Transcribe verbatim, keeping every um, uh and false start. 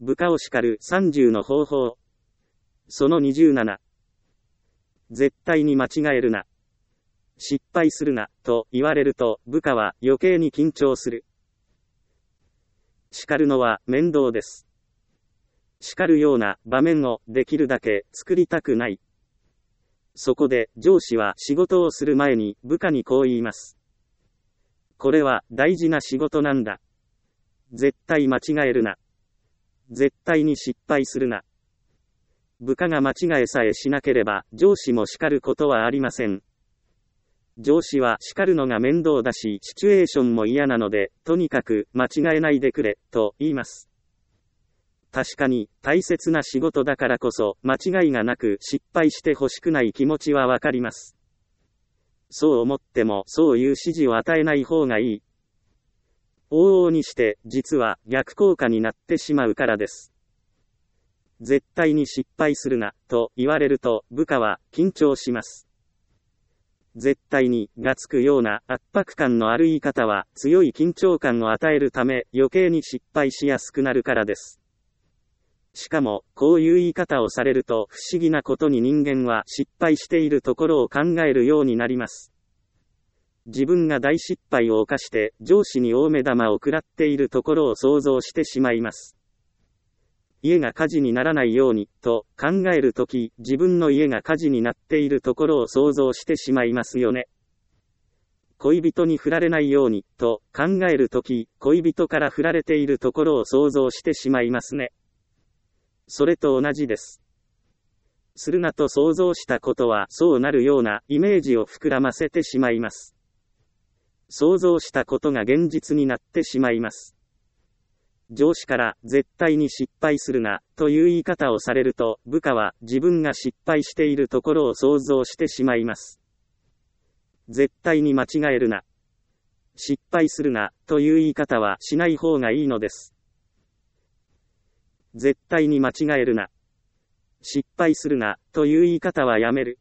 部下を叱るさんじゅうの方法。そのにじゅうなな。絶対に間違えるな。失敗するな、と言われると、部下は余計に緊張する。叱るのは面倒です。叱るような場面をできるだけ作りたくない。そこで上司は仕事をする前に部下にこう言います。これは大事な仕事なんだ。絶対間違えるな。絶対に失敗するな。部下が間違えさえしなければ上司も叱ることはありません。上司は叱るのが面倒だしシチュエーションも嫌なので、とにかく間違えないでくれ、と言います。確かに大切な仕事だからこそ間違いがなく失敗してほしくない気持ちはわかります。そう思ってもそういう指示を与えない方がいい。往々にして実は逆効果になってしまうからです。絶対に失敗するな、と言われると部下は緊張します。絶対にがつくような圧迫感のある言い方は強い緊張感を与えるため余計に失敗しやすくなるからです。しかも、こういう言い方をされると不思議なことに人間は失敗しているところを考えるようになります。自分が大失敗を犯して上司に大目玉を食らっているところを想像してしまいます。家が火事にならないように、と考えるとき、自分の家が火事になっているところを想像してしまいますよね。恋人に振られないように、と考えるとき、恋人から振られているところを想像してしまいますね。それと同じです。するなと想像したことはそうなるようなイメージを膨らませてしまいます。想像したことが現実になってしまいます。上司から絶対に失敗するなという言い方をされると部下は自分が失敗しているところを想像してしまいます。絶対に間違えるな。失敗するなという言い方はしない方がいいのです。絶対に間違えるな。失敗するな、という言い方はやめる。